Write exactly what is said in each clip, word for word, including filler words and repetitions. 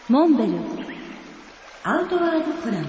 モンベルアウトワードプラン。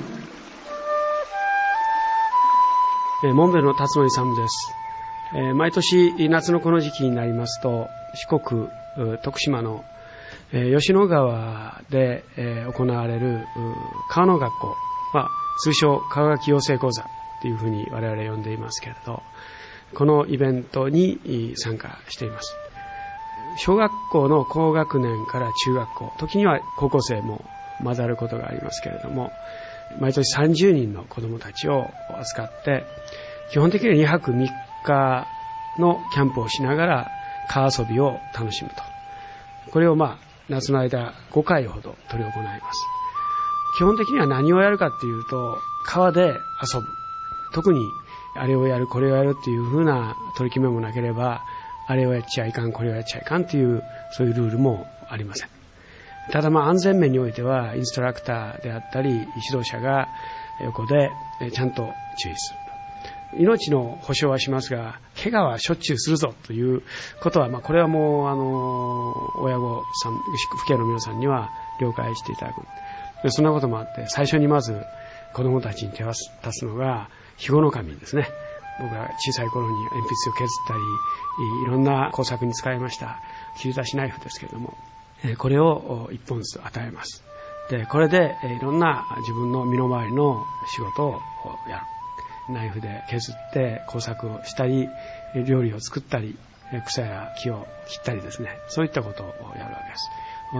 えー、モンベルの辰野勇です。えー、毎年夏のこの時期になりますと、四国徳島の、えー、吉野川で、えー、行われる川の学校、まあ、通称川垣養成講座というふうに我々呼んでいますけれど、このイベントに参加しています。小学校の高学年から中学校、時には高校生も混ざることがありますけれども、毎年さんじゅうにんの子どもたちを扱って、基本的にはにはくみっかのキャンプをしながら川遊びを楽しむと。これをまあ夏の間ごかいほど執り行います。基本的には何をやるかっていうと、川で遊ぶ。特にあれをやるこれをやるっていう風な取り決めもなければ、あれをやっちゃいかんこれをやっちゃいかんっていうそういうルールもありません。ただまあ安全面においてはインストラクターであったり指導者が横でちゃんと注意する。命の保証はしますが、怪我はしょっちゅうするぞということは、まあこれはもうあの親御さん、父兄の皆さんには了解していただく。そんなこともあって、最初にまず子供たちに手を立つのが肥後の神ですね。僕が小さい頃に鉛筆を削ったり、いろんな工作に使いました切り出しナイフですけれども、これを一本ずつ与えます。で、これでいろんな自分の身の回りの仕事をやる。ナイフで削って工作をしたり、料理を作ったり、草や木を切ったりですね、そういったことをやるわけです。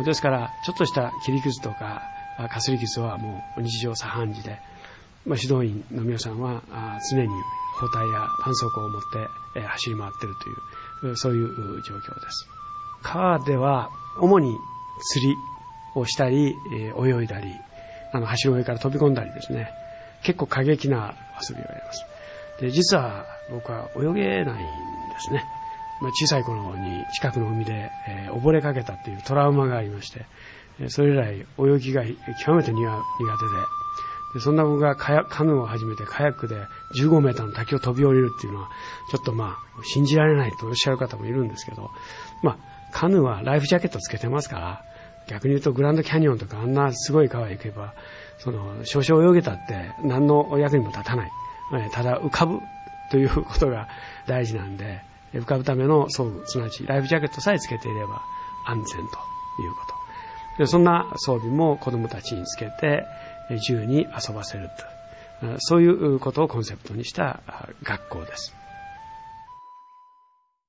ですから、ちょっとした切り傷とかかすり傷はもう日常茶飯事で、まあ、指導員の皆さんは常に包帯や絆創膏を持って走り回っているという、そういう状況です。川では主に釣りをしたり、泳いだり、あの橋の上から飛び込んだりですね、結構過激な遊びをやります。で、実は僕は泳げないんですね。まあ、小さい頃に近くの海で、えー、溺れかけたっていうトラウマがありまして、それ以来泳ぎが極めて苦手で、でそんな僕がカヤカヌーを始めてカヤックでじゅうごメーターの滝を飛び降りるっていうのはちょっとまあ信じられないとおっしゃる方もいるんですけど、まあカヌーはライフジャケットつけてますから、逆に言うとグランドキャニオンとかあんなすごい川へ行けば、その少々泳げたって何の役にも立たない、ただ浮かぶということが大事なんで、浮かぶための装具、すなわちライフジャケットさえつけていれば安全ということで、そんな装備も子どもたちにつけて自由に遊ばせると、そういうことをコンセプトにした学校です。